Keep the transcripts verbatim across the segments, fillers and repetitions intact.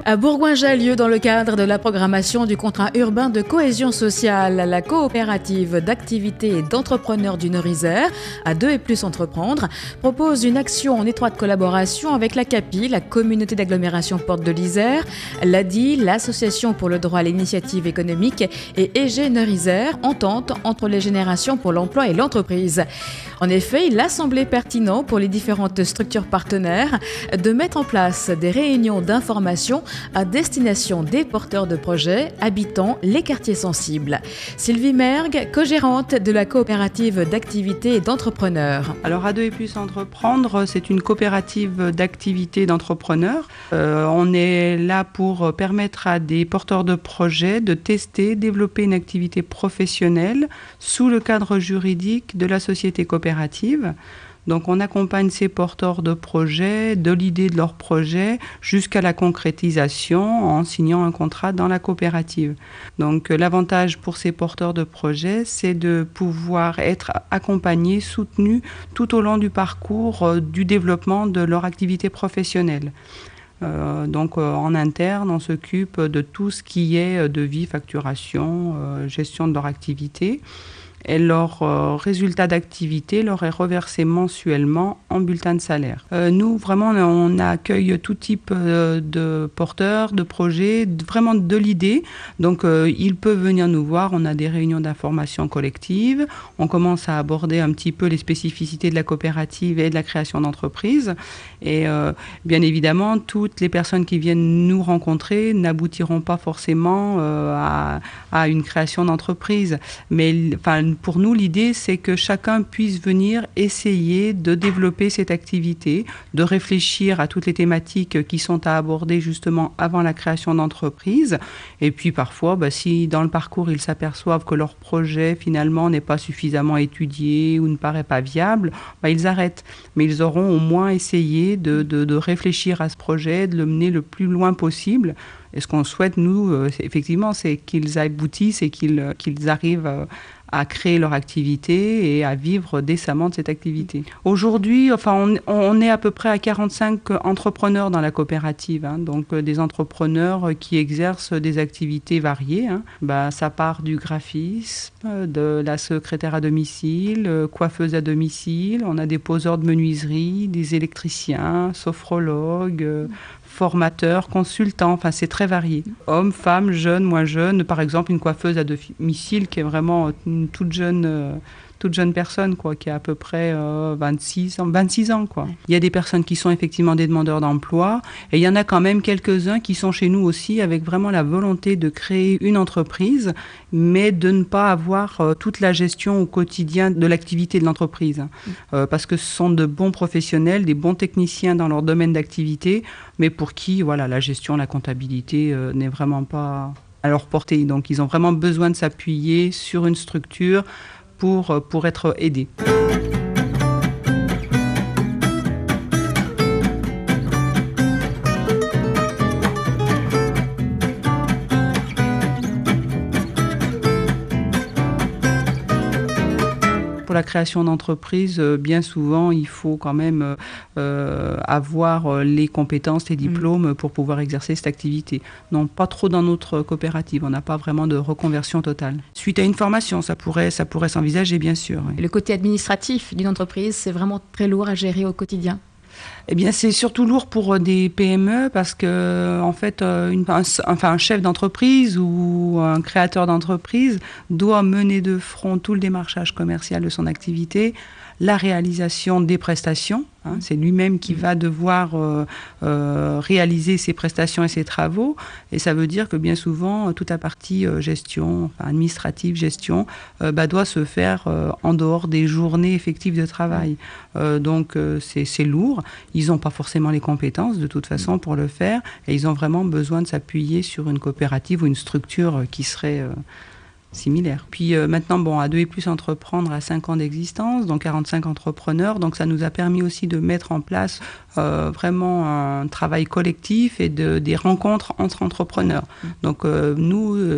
À Bourgoin-Jallieu, dans le cadre de la programmation du contrat urbain de cohésion sociale, la coopérative d'activité et d'entrepreneurs du Nord-Isère, à deux et plus entreprendre, propose une action en étroite collaboration avec la C A P I, la communauté d'agglomération Porte de l'Isère, l'A D I, l'association pour le droit à l'initiative économique et E G Nord-Isère, entente entre les générations pour l'emploi et l'entreprise. En effet, il a semblé pertinent pour les différentes structures partenaires de mettre en place des réunions d'information à destination des porteurs de projets habitant les quartiers sensibles. Sylvie Mergue, co-gérante de la coopérative d'activité et d'entrepreneurs. Alors à deux et plus entreprendre, c'est une coopérative d'activité d'entrepreneurs. Euh, on est là pour permettre à des porteurs de projets de tester, développer une activité professionnelle sous le cadre juridique de la société coopérative. Donc on accompagne ces porteurs de projets, de l'idée de leur projet, jusqu'à la concrétisation en signant un contrat dans la coopérative. Donc l'avantage pour ces porteurs de projets, c'est de pouvoir être accompagnés, soutenus tout au long du parcours euh, du développement de leur activité professionnelle. Euh, donc euh, en interne, on s'occupe de tout ce qui est devis, facturation, euh, gestion de leur activité. Et leur euh, résultat d'activité leur est reversé mensuellement en bulletin de salaire. Euh, nous, vraiment, on accueille tout type euh, de porteurs, de projets, de, vraiment de l'idée. Donc, euh, ils peuvent venir nous voir. On a des réunions d'information collective. On commence à aborder un petit peu les spécificités de la coopérative et de la création d'entreprise. Et euh, bien évidemment, toutes les personnes qui viennent nous rencontrer n'aboutiront pas forcément euh, à, à une création d'entreprise. Mais enfin, pour nous, l'idée, c'est que chacun puisse venir essayer de développer cette activité, de réfléchir à toutes les thématiques qui sont à aborder justement avant la création d'entreprise. Et puis parfois, bah, si dans le parcours, ils s'aperçoivent que leur projet, finalement, n'est pas suffisamment étudié ou ne paraît pas viable, bah, ils arrêtent. Mais ils auront au moins essayé de, de, de réfléchir à ce projet, de le mener le plus loin possible. Et ce qu'on souhaite, nous, euh, c'est, effectivement, c'est qu'ils aboutissent et qu'ils, qu'ils arrivent euh, à créer leur activité et à vivre décemment de cette activité. Aujourd'hui, enfin, on, on est à peu près à quarante-cinq entrepreneurs dans la coopérative, hein, donc euh, des entrepreneurs qui exercent des activités variées. Hein. Bah, ça part du graphisme, de la secrétaire à domicile, euh, coiffeuse à domicile, on a des poseurs de menuiserie, des électriciens, sophrologues, euh, formateurs, consultants, enfin c'est très varié. Hommes, femmes, jeunes, moins jeunes, par exemple une coiffeuse à domicile qui est vraiment une toute jeune, euh, toute jeune personne, quoi, qui a à peu près euh, vingt-six ans. Quoi. Il y a des personnes qui sont effectivement des demandeurs d'emploi et il y en a quand même quelques-uns qui sont chez nous aussi avec vraiment la volonté de créer une entreprise, mais de ne pas avoir euh, toute la gestion au quotidien de l'activité de l'entreprise. Euh, parce que ce sont de bons professionnels, des bons techniciens dans leur domaine d'activité, mais pour qui voilà, la gestion, la comptabilité euh, n'est vraiment pas à leur portée. Donc ils ont vraiment besoin de s'appuyer sur une structure pour, pour être aidés. Pour la création d'entreprise, bien souvent, il faut quand même euh, avoir les compétences, les diplômes pour pouvoir exercer cette activité. Non, pas trop dans notre coopérative. On n'a pas vraiment de reconversion totale. Suite à une formation, ça pourrait, ça pourrait s'envisager, bien sûr. Oui. Le côté administratif d'une entreprise, c'est vraiment très lourd à gérer au quotidien. Eh bien, c'est surtout lourd pour des P M E parce que, en fait, une, un, enfin, un chef d'entreprise ou un créateur d'entreprise doit mener de front tout le démarchage commercial de son activité, la réalisation des prestations. Hein, c'est lui-même qui va devoir euh, euh, réaliser ses prestations et ses travaux. Et ça veut dire que bien souvent, toute la partie euh, gestion, enfin, administrative, gestion, euh, bah, doit se faire euh, en dehors des journées effectives de travail. Euh, donc, euh, c'est, c'est lourd. Ils n'ont pas forcément les compétences, de toute façon, pour le faire. Et ils ont vraiment besoin de s'appuyer sur une coopérative ou une structure qui serait... Euh, similaire. Puis euh, maintenant, bon, à deux et plus entreprendre à cinq ans d'existence, donc quarante-cinq entrepreneurs, donc ça nous a permis aussi de mettre en place euh, vraiment un travail collectif et de, des rencontres entre entrepreneurs. Donc euh, nous, euh,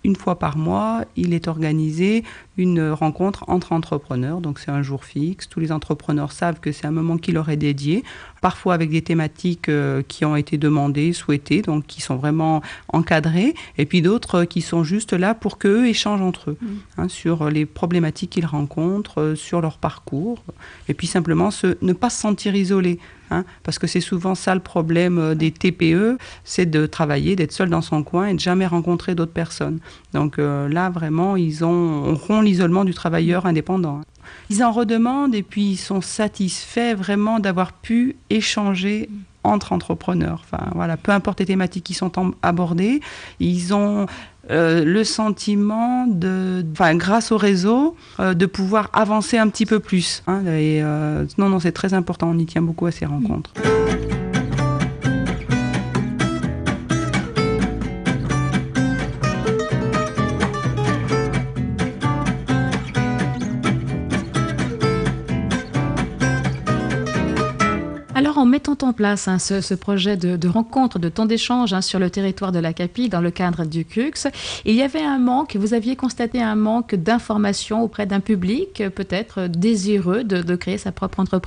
une fois par mois, il est organisé une rencontre entre entrepreneurs. Donc c'est un jour fixe. Tous les entrepreneurs savent que c'est un moment qui leur est dédié, parfois avec des thématiques euh, qui ont été demandées, souhaitées, donc qui sont vraiment encadrées, et puis d'autres euh, qui sont juste là pour qu'eux échangent entre eux, mmh. hein, sur les problématiques qu'ils rencontrent, euh, sur leur parcours, et puis simplement se, ne pas se sentir isolés. Hein, parce que c'est souvent ça le problème des T P E, c'est de travailler, d'être seul dans son coin et de jamais rencontrer d'autres personnes. Donc euh, là, vraiment, ils ont, on rompt l'isolement du travailleur indépendant. Ils en redemandent et puis ils sont satisfaits vraiment d'avoir pu échanger entre entrepreneurs. Enfin, voilà, peu importe les thématiques qui sont en, abordées, ils ont euh, le sentiment, de, enfin, grâce au réseau, euh, de pouvoir avancer un petit peu plus. Hein, et, euh, non, non, c'est très important, on y tient beaucoup à ces rencontres. Alors, en mettant en place hein, ce, ce projet de, de rencontre, de temps d'échange hein, sur le territoire de la Capille, dans le cadre du C U X, il y avait un manque, vous aviez constaté un manque d'informations auprès d'un public peut-être désireux de, de créer sa propre entreprise ?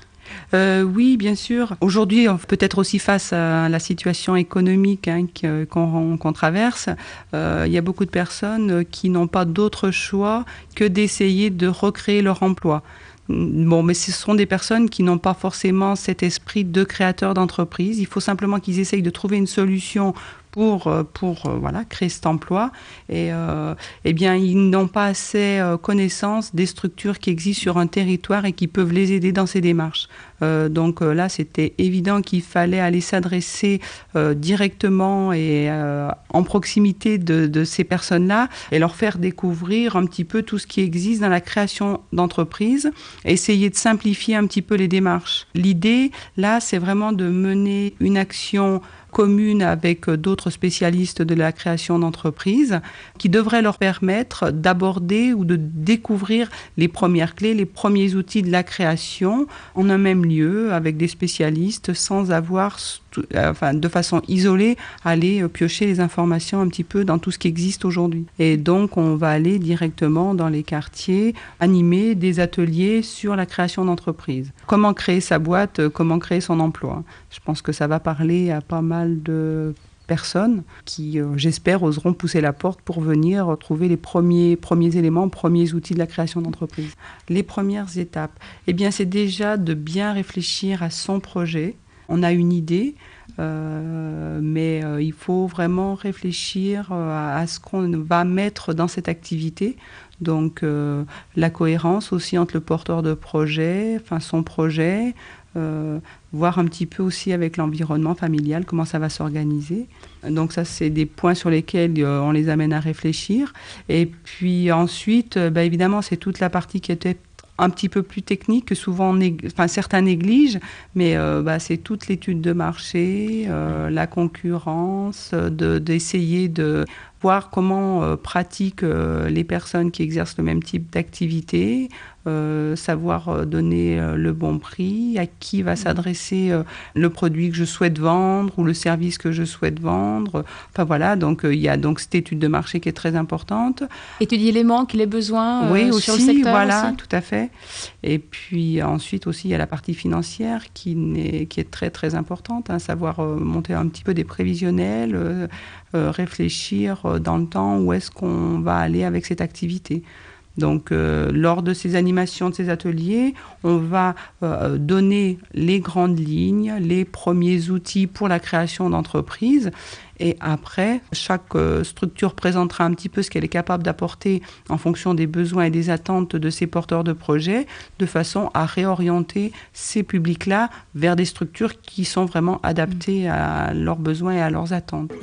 Euh, oui, bien sûr. Aujourd'hui, peut-être aussi face à la situation économique hein, qu'on, qu'on traverse, euh, il y a beaucoup de personnes qui n'ont pas d'autre choix que d'essayer de recréer leur emploi. Bon, mais ce sont des personnes qui n'ont pas forcément cet esprit de créateur d'entreprise. Il faut simplement qu'ils essayent de trouver une solution pour, pour euh, voilà, créer cet emploi. Et euh, eh bien, ils n'ont pas assez euh, connaissance des structures qui existent sur un territoire et qui peuvent les aider dans ces démarches. Euh, donc euh, là, c'était évident qu'il fallait aller s'adresser euh, directement et euh, en proximité de, de ces personnes-là et leur faire découvrir un petit peu tout ce qui existe dans la création d'entreprises, essayer de simplifier un petit peu les démarches. L'idée, là, c'est vraiment de mener une action commune avec d'autres spécialistes de la création d'entreprises qui devrait leur permettre d'aborder ou de découvrir les premières clés, les premiers outils de la création en un même lieu avec des spécialistes sans avoir, enfin, de façon isolée, aller piocher les informations un petit peu dans tout ce qui existe aujourd'hui. Et donc, on va aller directement dans les quartiers, animer des ateliers sur la création d'entreprises. Comment créer sa boîte, comment créer son emploi. Je pense que ça va parler à pas mal de personnes qui, euh, j'espère, oseront pousser la porte pour venir trouver les premiers, premiers éléments, premiers outils de la création d'entreprise. Les premières étapes, eh bien, c'est déjà de bien réfléchir à son projet. On a une idée, euh, mais euh, il faut vraiment réfléchir euh, à ce qu'on va mettre dans cette activité. Donc, euh, la cohérence aussi entre le porteur de projet, enfin son projet, euh, voir un petit peu aussi avec l'environnement familial, comment ça va s'organiser. Donc ça, c'est des points sur lesquels euh, on les amène à réfléchir. Et puis ensuite, euh, bah, évidemment, c'est toute la partie qui était un petit peu plus technique, que souvent nég- enfin, certains négligent, mais euh, bah, c'est toute l'étude de marché, euh, la concurrence, de, d'essayer de voir comment euh, pratiquent euh, les personnes qui exercent le même type d'activité, euh, savoir euh, donner euh, le bon prix, à qui va s'adresser euh, le produit que je souhaite vendre ou le service que je souhaite vendre. Enfin voilà, donc euh, il y a donc cette étude de marché qui est très importante. Étudier les manques, les besoins euh, oui, aussi, sur le secteur voilà, aussi. tout à fait. Et puis ensuite aussi, il y a la partie financière qui, n'est, qui est très très importante, hein, savoir euh, monter un petit peu des prévisionnels, euh, euh, réfléchir euh, dans le temps où est-ce qu'on va aller avec cette activité. Donc, euh, lors de ces animations, de ces ateliers, on va euh, donner les grandes lignes, les premiers outils pour la création d'entreprises. Et après, chaque euh, structure présentera un petit peu ce qu'elle est capable d'apporter en fonction des besoins et des attentes de ses porteurs de projets, de façon à réorienter ces publics-là vers des structures qui sont vraiment adaptées à leurs besoins et à leurs attentes.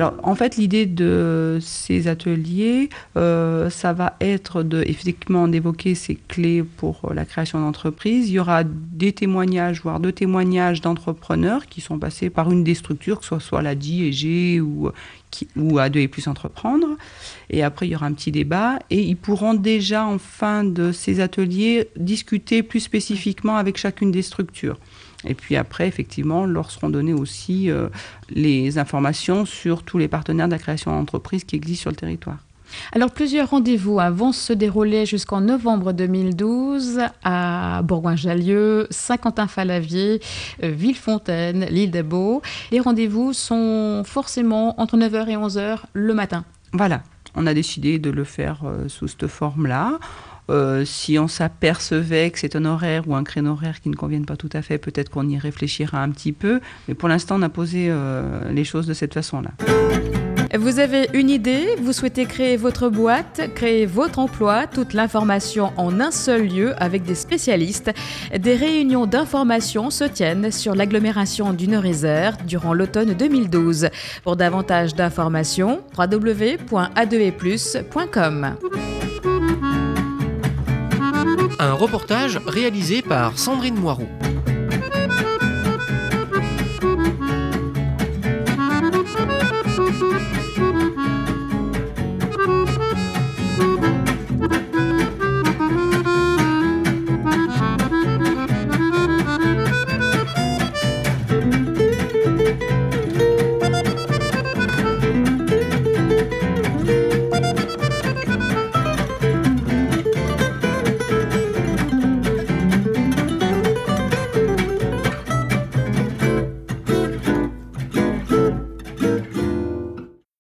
Alors, en fait, l'idée de ces ateliers, euh, ça va être de, effectivement d'évoquer ces clés pour la création d'entreprise. Il y aura des témoignages, voire deux témoignages d'entrepreneurs qui sont passés par une des structures, que ce soit la D I, E G ou, qui, ou A deux et plus Entreprendre. Et après, il y aura un petit débat et ils pourront déjà, en fin de ces ateliers, discuter plus spécifiquement avec chacune des structures. Et puis après, effectivement, leur seront données aussi euh, les informations sur tous les partenaires de la création d'entreprise qui existent sur le territoire. Alors, plusieurs rendez-vous hein, vont se dérouler jusqu'en novembre deux mille douze à Bourgoin-Jallieu, Saint-Quentin-Fallavier, euh, Villefontaine, l'île des Baux. Les rendez-vous sont forcément entre neuf heures et onze heures le matin. Voilà, on a décidé de le faire euh, sous cette forme-là. Euh, si on s'apercevait que c'est un horaire ou un créneau horaire qui ne convienne pas tout à fait, peut-être qu'on y réfléchira un petit peu. Mais pour l'instant, on a posé euh, les choses de cette façon-là. Vous avez une idée, vous souhaitez créer votre boîte, créer votre emploi, toute l'information en un seul lieu avec des spécialistes. Des réunions d'information se tiennent sur l'agglomération du Nord-Isère durant l'automne deux mille douze. Pour davantage d'informations, w w w point a deux e plus point com. Un reportage réalisé par Sandrine Moiroux.